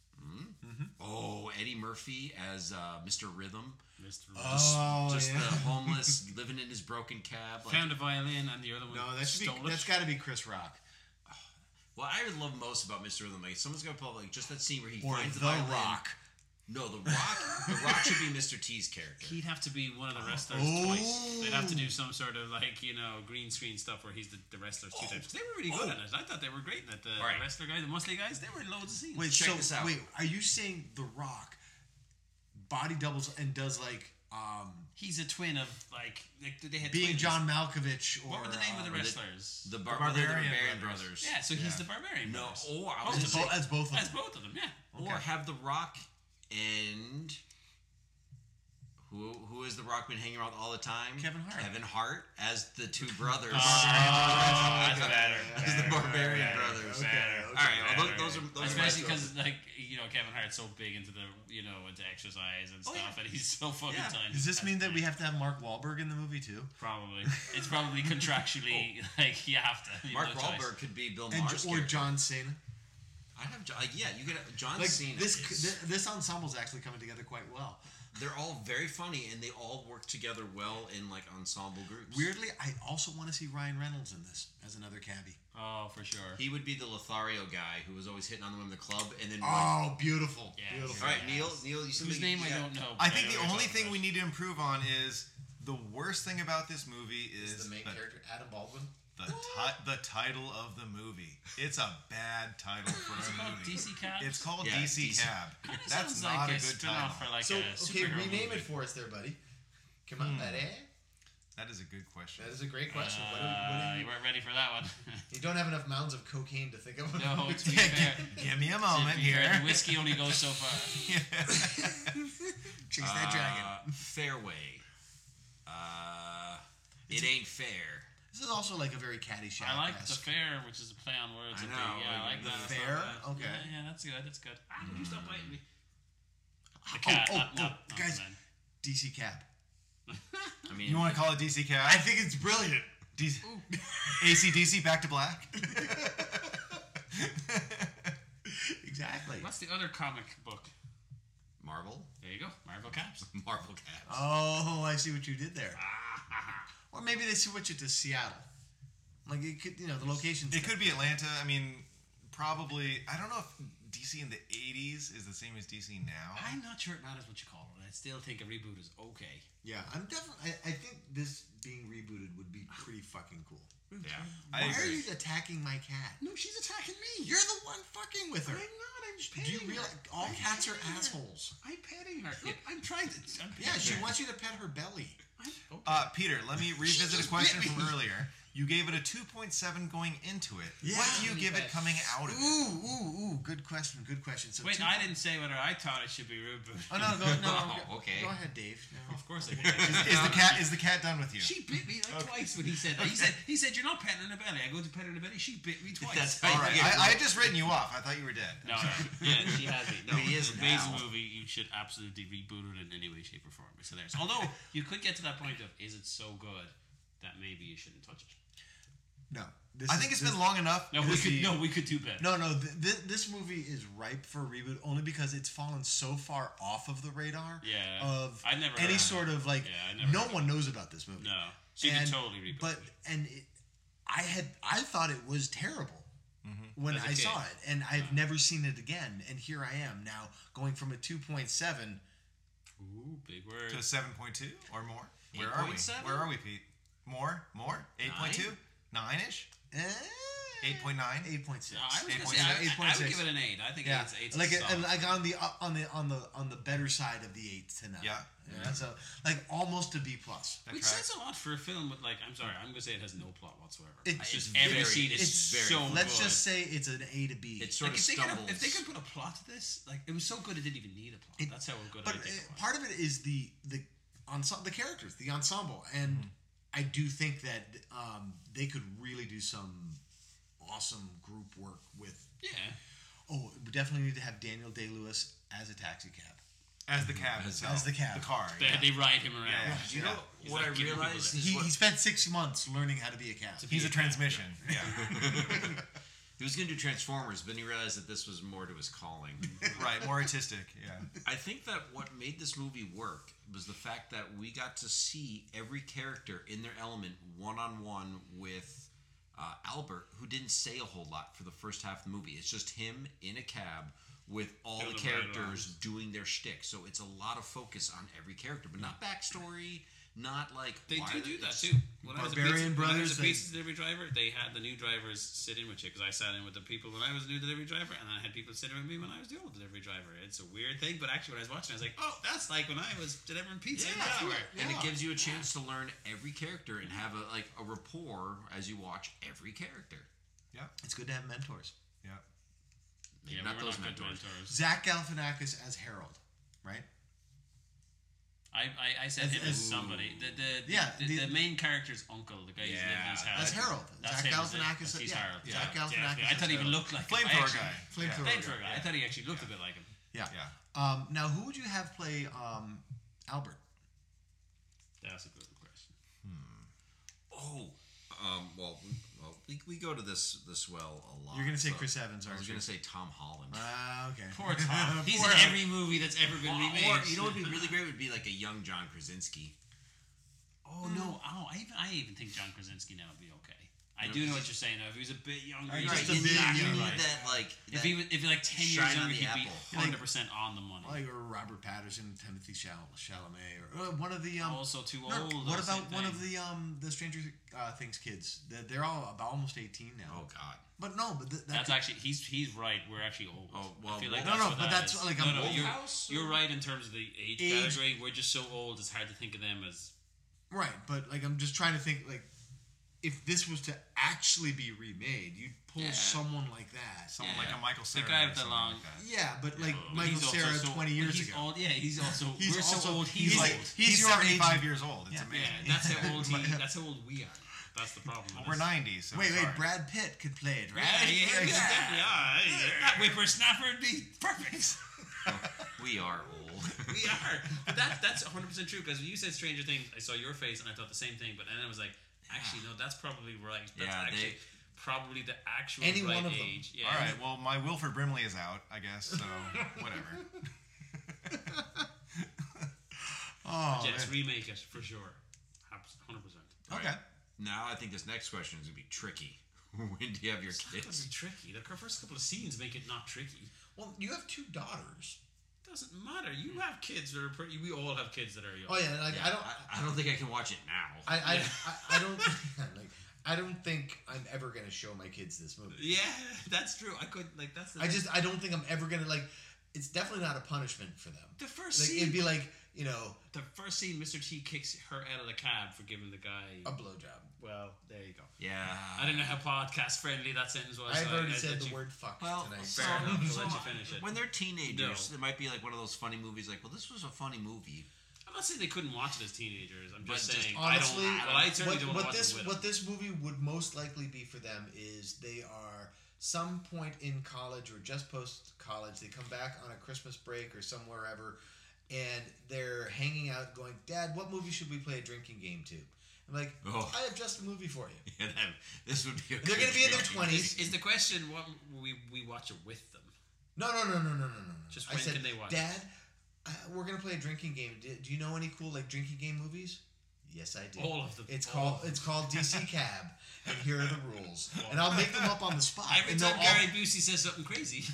Oh, Eddie Murphy as uh, Mister Rhythm. Mister Oh, Just yeah. the homeless living in his broken cab. Like, Found a violin, and the other one No, that should stole be. it. That's got to be Chris Rock what I would love most about Mister Rhythm, like someone's gonna pull up, like just that scene where he or finds The the violin. Rock. No, the Rock. The Rock should be Mister T's character. He'd have to be one of the wrestlers Oh. twice. They'd have to do some sort of like you know green screen stuff where he's the, the wrestlers two times. 'Cause they were really good at it. I thought they were great at the, All right. the wrestler guys, the muscly guys. They were in loads of scenes. Wait, Check so this out. wait, are you saying The Rock body doubles and does like um, He's a twin of like, like they had being twins. John Malkovich or What were the name of the uh, wrestlers? The, bar- Barbarian the Barbarian Brothers. Brothers. yeah, so he's Yeah. the Barbarian. No, Brothers. or I Oh, was as, gonna bo- say, as both of That's them? both of them. Yeah. or have the Rock and who who is the Rock been hanging around with all the time? Kevin Hart. Kevin Hart as the two brothers. That's better. as the Barbarian Brothers. Okay, okay. All right, well, those, those are those Especially are my because, like, you know, Kevin Hart's so big into the, you know, into exercise and Oh, stuff, yeah. and he's so fucking Yeah. tiny. Does this That's mean that we great. have to have Mark Wahlberg in the movie too? Probably. It's probably contractually, like, you have to. You Mark have no choice. Wahlberg could be Bill And, Maher's or character. John Cena? I'd have Jo- like, yeah, you get John Like Cena. this, is- this, this ensemble's actually coming together quite well. they're all very funny and they all work together well in like ensemble groups. Weirdly, I also want to see Ryan Reynolds in this as another cabbie. Oh, for sure. He would be the Lothario guy who was always hitting on them in the club and then. Oh, beautiful, Yeah. beautiful. All right, Neil. Neil, you said Whose that you name I got- don't know. I but think know the what you're only talking thing about. we need to improve on is the worst thing about this movie is, Is the main the, character Adam Baldwin? the, ti- the title of the movie. It's a bad title for Is a it called movie. D C Cab? It's called Yeah, D C D C. Cab. Kinda That's sounds not like a a good spin-off title. for like So, a okay, superhero rename movie. it for us there, buddy. Come on, buddy. That is a good question. That is a great question. Uh, what do, what do you weren't ready for that one. you, you don't have enough mounds of cocaine to think of. No, to be fair. Give me a To moment be fair, here. the whiskey only goes so far. Chase that dragon. Uh, Fairway. Uh, it ain't fair. This is also like a very Caddyshack. I like the fair, which is a play on words. I I know, think. Yeah, I like like the that. It's fair? not bad. Okay. Yeah, yeah, that's good. That's good. Ah, did you stop biting me? The Oh, cat. oh, not, oh, not, not guys. the man. D C Cab. I mean, You want to call it D C Cab? I think it's brilliant. D- A C D C Back to Black? Exactly. What's the other comic book? Marvel. There you go. Marvel Caps. Marvel Caps. Oh, I see what you did there. Or maybe they switch it to Seattle. Like it could, you know, the locations. It could be Atlanta. I mean, probably. I don't know if D C in the eighties is the same as D C now. I'm not sure it matters what you call it. I still think a reboot is okay. Yeah, I'm definitely. I, I think this being rebooted would be pretty fucking cool. Yeah. I Why are agree. you attacking my cat? No, she's attacking me. You're the one fucking with her. I'm not. I'm just Do petting you her. realize all I'm cats are petting her. assholes? I'm petting her. Look, I'm trying to. I'm Yeah, she petting her. wants you to pet her belly. I'm, okay. Uh, Peter, let me revisit a just question bit from me. earlier. You gave it a two point seven going into it. Yeah. What do you How many give it bets? coming out of it? Ooh, ooh, ooh! Good question. Good question. So Wait, two- I didn't say whether I thought it should be rebooted. Oh no, go no. Oh, go, okay. Go ahead, Dave. No. Of course I can. Is the cat is the cat done with you? She bit me like twice when he said that. He said, he said, you're not petting her in the belly. I go to pet her in the belly. She bit me twice. That's All how right, you get I, I had just written you off. I thought you were dead. No, no. Yeah, she has me. No, He is it's an amazing now. movie. You should absolutely reboot it in any way, shape, or form. It's hilarious. Although, you could get to that point of, is it so good that maybe you shouldn't touch it? No, this I is- think it's this- been long enough. No, we This- could, no, we could do better. No, no, th- th- this movie is ripe for a reboot only because it's fallen so far off of the radar. Yeah. Of I never any heard sort of like. Yeah, I never no heard one knows about this movie. No. So you And- could totally reboot But it. and it, I had I thought it was terrible when As a I kid. saw it, and I've never seen it again. And here I am now going from a two point seven. Ooh, big word. to seven point two or more. Where are we? eight point seven? Where are we, Pete? More? More? eight point two? nine ish? eight point nine? Eight point six. No, I was eight gonna point say, I, six. I, I would give it an eight. I think Yeah, it's eight's like solid. and like on the uh, on the on the on the better side of the eight to nine. Yeah. yeah. So like almost a B plus. That Which tracks. says a lot for a film with like, I'm sorry, I'm gonna say it has no plot whatsoever. It- It's just it's every very- scene is it's so very- Let's good. just say it's an A to B. It sort Like of if they, could, stumbles. if they could put a plot to this, like it was so good it didn't even need a plot. It- That's how good but I think uh, it was. part of it is the the ensemble, the characters, the ensemble, and I do think that um, they could really do some awesome group work with. Yeah. Oh, we definitely need to have Daniel Day Lewis as a taxi cab. As the cab As- itself. as the cab. The car. They, yeah. they ride him around. Yeah, You know He's what like I giving people realized? this. is He, what- he spent six months learning how to be a cab. To He's be a a transmission. Yeah. He was going to do Transformers, but then he realized that this was more to his calling. Right. More artistic. Yeah. I think that what made this movie work was the fact that we got to see every character in their element one on one with uh, Albert, who didn't say a whole lot for the first half of the movie. It's just him in a cab with all Doing the the right characters lines. doing their shtick. So it's a lot of focus on every character, but not backstory, not like They why do are do that it's- too. When I was a Barbarian pizza, when I was Brothers, a they- pizza delivery driver, they had the new drivers sit in with you because I sat in with the people when I was a new delivery driver, and then I had people sitting with me when I was the old delivery driver. It's a weird thing, but actually when I was watching, I was like, oh, that's like when I was delivering pizza in Yeah, Delaware. and it Yeah. gives you a chance to learn every character and have a like a rapport as you watch every character. Yeah. It's good to have mentors. Yeah. Maybe Yeah, not we were those not good mentors. Zach Galifianakis as Harold, right? I, I, I said As- him as as- somebody. The the, Yeah, the, the- the main character's uncle, the guy who's living in his Yeah, house. As Harold. That's Zach him, is it? Galifianakis. He's yeah. Harold. Zach Yeah, Galifianakis. Definitely. I as thought he even Harold. looked like him. I Flamethrower actually- guy. Flamethrower Yeah. Flamethrower guy. I thought he actually looked a bit like him. Yeah. Yeah. Um, now, who would you have play um, Albert? That's a good question. Oh, um, well, we, well, we, we go to this this well a lot. You're gonna say so Chris Evans, I aren't was you? gonna say Tom Holland. Ah, okay. Poor Tom. He's Poor- in every movie that's ever been remade. Or you know what would be really great would be like a young John Krasinski. Oh no! Oh, I even I even think John Krasinski now would be okay. I do know what you're saying. Though, if he was a bit younger, Right, he's just like, a bit exactly you need younger. right. that like. If that he was, if he like ten years shine on younger, the he'd apple. be hundred percent on the money. Like or Robert Patterson, Timothy Chal- Chalamet, or uh, one of the um. also too no, old. what or about same one thing. of the um the Stranger uh, Things kids? They're, they're all about almost eighteen now. oh God. But no, but th- that That's could- actually he's he's right. We're actually old. Oh, well, I feel like no, that's no, what but that that's is. like no, a no, old you're, house, you're or- right in terms of the age, Age. category. We're just so old; it's hard to think of them as. right. But like I'm just trying to think like if this was to actually be remade, you'd pull Yeah. someone like that. Someone Yeah. like a Michael The Cera. guy or with the something long- like that. Yeah, but like But Michael he's also Cera so- twenty but years he's ago. Old, yeah, he's also. He's we're so also- old. He's, he's old. like- He's, He's your age. seventy-five years old. It's Yeah. amazing. yeah, that's how old he. That's how old we are. That's the problem. with We're us. ninety, so Wait, it's wait, hard. Brad Pitt could play it, right? Yeah, yeah, yeah, definitely are. That whippersnapper would be perfect. We are old. We are. But that, that's one hundred percent true because when you said Stranger Things, I saw your face and I thought the same thing, but then I was like, actually, no, that's probably right. That's Yeah, actually they- probably the actual Any right one of them. age. Yeah. All right. Well, my Wilford Brimley is out, I guess. So whatever. Oh, Yes, man. remake it for sure. one hundred percent. Okay. Now I think this next question is gonna be tricky. When do you have your It's not going to kids? be tricky. The first couple of scenes make it not tricky. Well, you have two daughters. Doesn't matter. You have kids that are pretty. We all have kids that are young. Oh yeah, like I don't, I, I don't think I can watch it now. I, I, I, I don't, like, I don't think I'm ever gonna show my kids this movie. Yeah, that's true. I could like that's. The I thing. just, I don't think I'm ever gonna like. It's definitely not a punishment for them. the first Like scene. it'd be like you know the first scene. Mister T kicks her out of the cab for giving the guy. a blowjob. Well, there you go. Yeah. I didn't know how podcast friendly that sentence was. I've so I- already I said let the you- word fuck Well, tonight. so, Fair enough. so I'll let you finish it. when they're teenagers, No. it might be like one of those funny movies. Like, well, this was a funny movie. I'm not not saying they couldn't watch it as teenagers. I'm But just just saying honestly, I don't. Well, I certainly what, don't what watch this it with what them. this movie would most likely be for them is they are some point in college or just post college. They come back on a Christmas break or somewhere ever, and they're hanging out, going, "Dad, what movie should we play a drinking game to?" I'm like, Oh. "I have just a movie for you." Yeah, that, this would be. A They're good going to be in their drinking twenties. Is the question what we we watch it with them? No, no, no, no, no, no, no, no. Just I when said, can they watch? Dad, uh, we're gonna play a drinking game. Do, do you know any cool like drinking game movies? Yes, I do. All of them. It's All called of them. it's called D C Cab, and here are the rules. And I'll make them up on the spot. Every and time they'll all- Gary Busey says something crazy,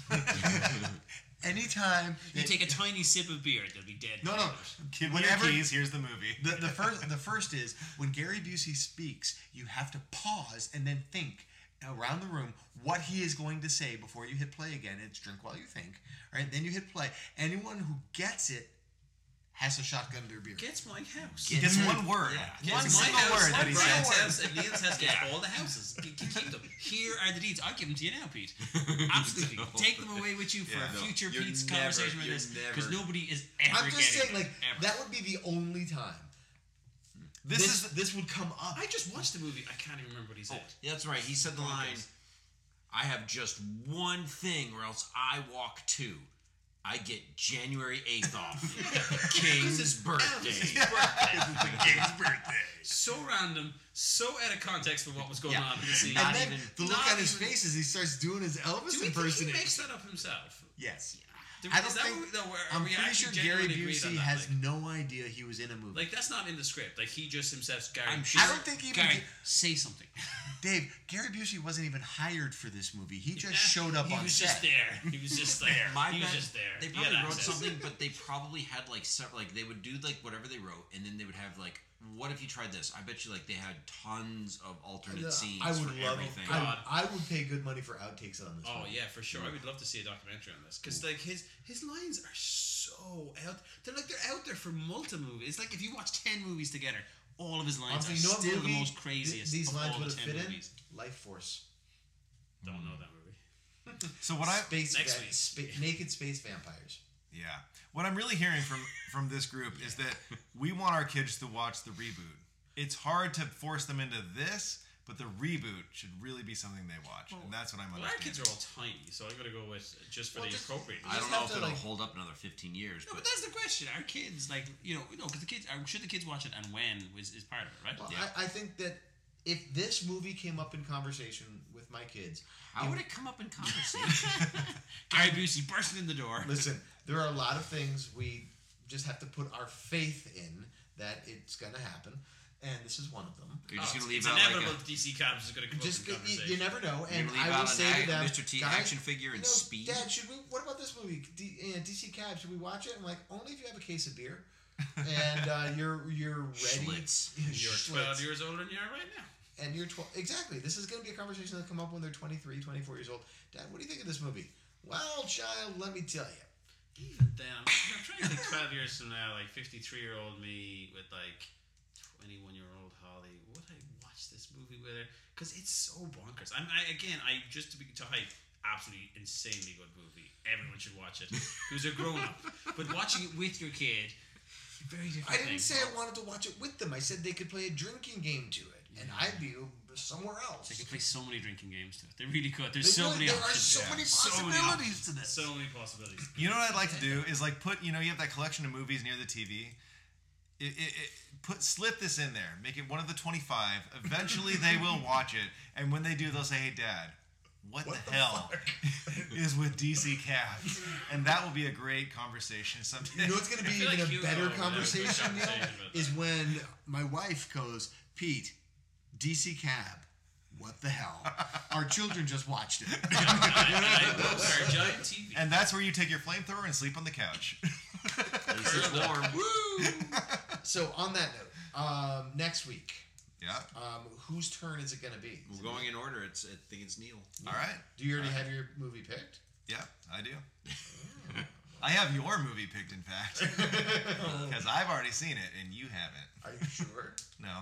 anytime you that- take a tiny sip of beer, they'll be dead. no, no. Give me Whenever your keys. Here's the movie. the, the first the first is when Gary Busey speaks, you have to pause and then think around the room what he is going to say before you hit play again. It's drink while you think, right? Then you hit play. Anyone who gets it has to shotgun their beer. Gets my house. Just one word. Yeah. One Gets my single house, word that he Brian's says. house, and Neil's house gets Yeah. all the houses. Keep, keep them. Here are the deeds. I'll give them to you now, Pete. Absolutely. No. Take them away with you for Yeah, a no. future You're Pete's never- conversation with you're this, because never- nobody is ever I'm just getting saying, it, like ever. that would be the only time This, this is this would come up. I just watched the movie. I can't even remember what he said. Oh, yeah, that's right. He said the line, I have just one thing or else I walk two. I get January eighth off. King's birthday. King's birthday. So random, so out of context for what was going Yeah. on in the scene. And Not then even- the look not on his even- face as he starts doing his Elvis Do we think he impersonation. makes that up himself? Yes. Do- I don't is that think. what we- no, are I'm we pretty actually sure Gary genuinely agreed on Busey that, has like- no idea he was in a movie. Like that's not in the script. Like he just himself, Gary. I'm Busey- sure- I don't think even Gary, Ga- say something. Dave, Gary Busey wasn't even hired for this movie. He just Yeah, showed up he on was set. just there. He was just there. My he was bet- just there. They He probably had wrote access. something, but they probably had like several. Like they would do like whatever they wrote, and then they would have like, what if you tried this? I bet you like they had tons of alternate Yeah, scenes I would for love. everything. I, God. I would pay good money for outtakes on this. Oh movie. yeah, for sure. I would love to see a documentary on this because like his his lines are so out. They're like they're out there for multi movies. It's like if you watch ten movies together, all of his lines Honestly, are you know what still movie the most th- craziest. these of lines all would the have ten fit in? movies. Life Force. Don't know that movie. So what I Space, Next va- week. spa- naked space vampires. yeah, what I'm really hearing from from this group is that we want our kids to watch the reboot. It's hard to force them into this, but the reboot should really be something they watch, and that's what I'm Well, our understanding. kids are all tiny, so I'm gonna go with just for Well, the just- appropriate. I just don't know have if to, it'll like- hold up another fifteen years, No, but but that's the question. Our kids, like, you know, no, because the kids, are, should the kids watch it and when is, is part of it, right? Well, Yeah. I, I think that if this movie came up in conversation with my kids, how would it come up in conversation? Gary Busey bursting in the door. listen, there are a lot of things we just have to put our faith in that it's going to happen, and this is one of them. You're just Oh, gonna it's leave out like inevitable a, D C Comics is going to come Just up in you, conversation. you never know, and gonna leave I will out an say to ag- them, Mister T guys, action figure you and know, Speed? Dad, should we? What about this movie, D, uh, D C Cab? Should we watch it? I'm like, only if you have a case of beer, and uh, you're you're ready. Schlitz. You're Schlitz. twelve years older than you are right now. And you're twelve. Exactly. This is going to be a conversation that'll come up when they're twenty-three, twenty-four years old. Dad, what do you think of this movie? Well, child, let me tell you. Even then, I'm, I'm trying to think twelve years from now, like fifty-three-year-old me with like twenty-one-year-old Holly, would I watch this movie with her? Because it's so bonkers. I'm, I, again, I just to be to hype, absolutely insanely good movie. Everyone should watch it. Who's a grown-up. But watching it with your kid, very different I didn't thing. say I wanted to watch it with them. I said they could play a drinking game to it, and I'd be somewhere else. They can play so many drinking games to it. They really could. There's They so really- many there are options. so Yeah. many So many possibilities options. to this. So many possibilities. You know what I'd like to do is like put you know you have that collection of movies near the T V. It, it, it, put slip this in there. Make it one of the twenty-five. Eventually they will watch it, and when they do, they'll say, "Hey, Dad, what, What the, the hell is with D C Cab?" And that will be a great conversation someday. You know what's going to be I feel even like a you better know, yeah, conversation, conversation Neil, about is when my wife goes, Pete, D C Cab, what the hell? Our children just watched it. I know, sir, giant T V. And that's where you take your flamethrower and sleep on the couch. At least it's warm. So on that note, um, next week, Yeah. um, whose turn is it going to be? We're going in order. It's I think it's Neil. All right. Do you already have your movie picked? Yeah, I do. I have your movie picked, in fact, because I've already seen it and you haven't. Are you sure? No.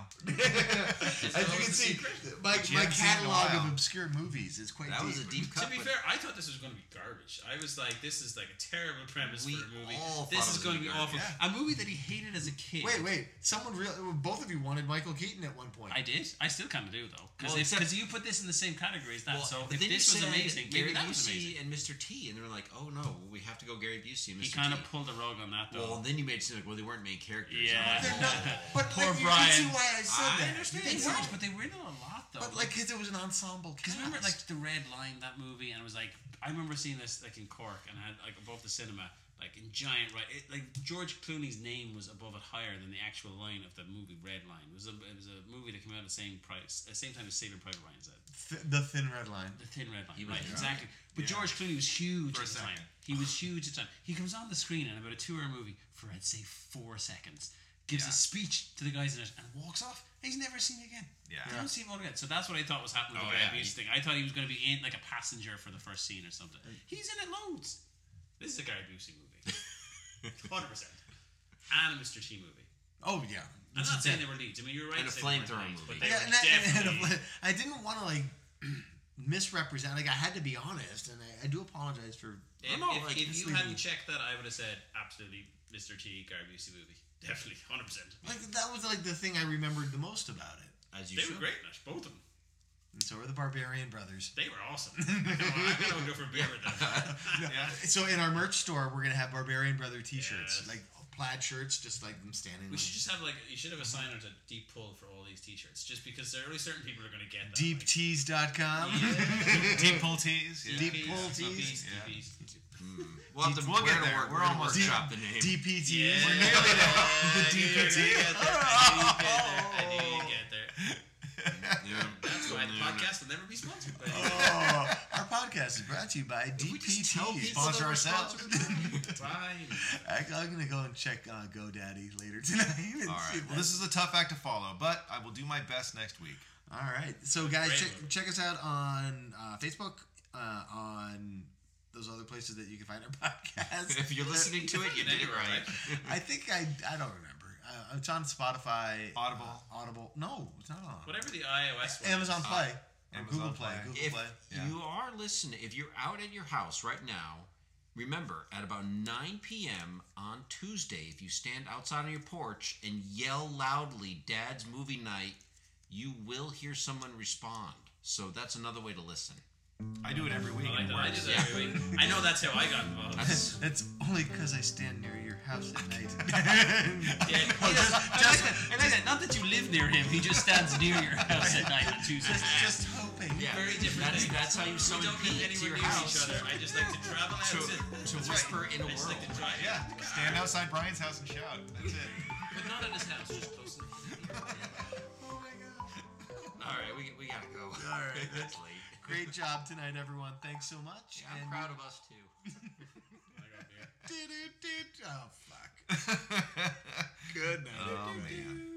As you can see, my, But you my haven't seen it in a catalog of while. obscure movies is quite That deep. was a deep cut. To be but fair, I thought this was going to be garbage. I was like, this is like a terrible premise We for a movie. all thought This it is was going to gonna be be awful. garbage. A movie that he hated as a kid. Wait, wait. Someone real. Both of you wanted Michael Keaton at one point. I did. I still kind of do though, because Well, except- you put this in the same category as that. Well, so but if then this you was said amazing, Gary maybe that was Busey amazing. and Mister T, and they were like, "Oh no, we have to go Gary Busey and He Mister kind T." of pulled the rug on that though. Well, and then you made it seem like, well, they weren't main characters. Yeah. I'm like, They're oh. not. But Poor like, you Brian. can see why I said I that. understand. You They can weren't, see- but they were in a lot though. But like, because it was an ensemble Because cast. remember, like the Red Line, that movie, and it was like I remember seeing this like in Cork, and I had like above the cinema, like in giant right, it, like George Clooney's name was above it higher than the actual line of the movie Red Line. It was a it was a movie that came out at the same price, at the same time as Saving Private Ryan said. Th- the Thin Red Line. The Thin Red Line, He was right? young. Exactly. But Yeah. George Clooney was huge For a at the time. second. He was huge at the time. He comes on the screen in about a two-hour movie for I'd say four seconds. Gives Yeah. a speech to the guys in it and walks off. He's never seen it again. Yeah. You don't see him again. So that's what I thought was happening with Oh, the Gary yeah. Busey thing. I thought he was going to be in like a passenger for the first scene or something. He's in it loads. This is a Gary Busey movie, hundred percent, and a Mister T movie. Oh yeah. I'm not saying they were leads. I mean, you're right. And to a say they weren't flamethrower leads, movie. but they Yeah, were and I, and- definitely. and I didn't want to like misrepresent. Like I had to be honest, and I, I do apologize for. If, no, if, like, if you misleading. hadn't checked that, I would have said absolutely Mister T, Gary Busey movie. Definitely, hundred percent. Like that was like the thing I remembered the most about it. As you They should. were great in it, both of them. And so were the Barbarian Brothers. They were awesome. I'm gonna go for a beer with them. Yeah. So in our merch store, we're gonna have Barbarian Brother T-shirts, Yes. like plaid shirts, just like them standing. We like, should just have like you should have a sign on to deep pull for all these T-shirts, just because there are only certain people who are gonna get that. deep tees dot com. Deep pull tees. Yeah. Deep Deep pull Ps, tees. Deep Yeah. Ps. We'll have to We'll we're get gonna there. work- We're gonna almost workshop the name. D P Ts. Yeah, We're nearly there. The D P T. I knew you'd get there. Yeah. That's why the podcast will never be sponsored by Oh, our podcast is brought to you by If we just tell D P T. people Sponsor that we're ourselves. sponsored- Fine. I, I'm gonna go and check uh, GoDaddy later tonight. And All see right. if Well, this is a tough act to follow, but I will do my best next week. All right. So, guys, Great check, movie. check us out on uh, Facebook, uh, on those other places that you can find our podcast. If you're listening to it, you did it right. I think I I don't remember. Uh, it's on Spotify, Audible. uh, Audible. No, it's not on. Whatever the iOS one Amazon is. Play, or Amazon Google Play. Play. Google If Play. Yeah. you are listening, if you're out at your house right now, remember at about nine p.m. on Tuesday, if you stand outside on your porch and yell loudly, "Dad's movie night," you will hear someone respond. So that's another way to listen. I do it every week. I, and it I works. do that every week. I know that's how I got involved. That's That's only because I stand near your house at night. Yeah, he does, I like that. I like that. Not that you live near him, he just stands near your house at night on Tuesday. just, just hoping. yeah, Very different That's, things. that's how you We summon don't live Pete to anywhere your near house each other. I just like to travel out. to, That's it. to whisper in a I just world. like to drive. Yeah. Stand outside Brian's house and shout. That's it. But not at his house, just close enough. Oh my god. All right, we, we gotta go. All right, It's late. Great job tonight, everyone. Thanks so much. Yeah, I'm proud of us too. I got beer. Oh fuck. Good night. Oh man.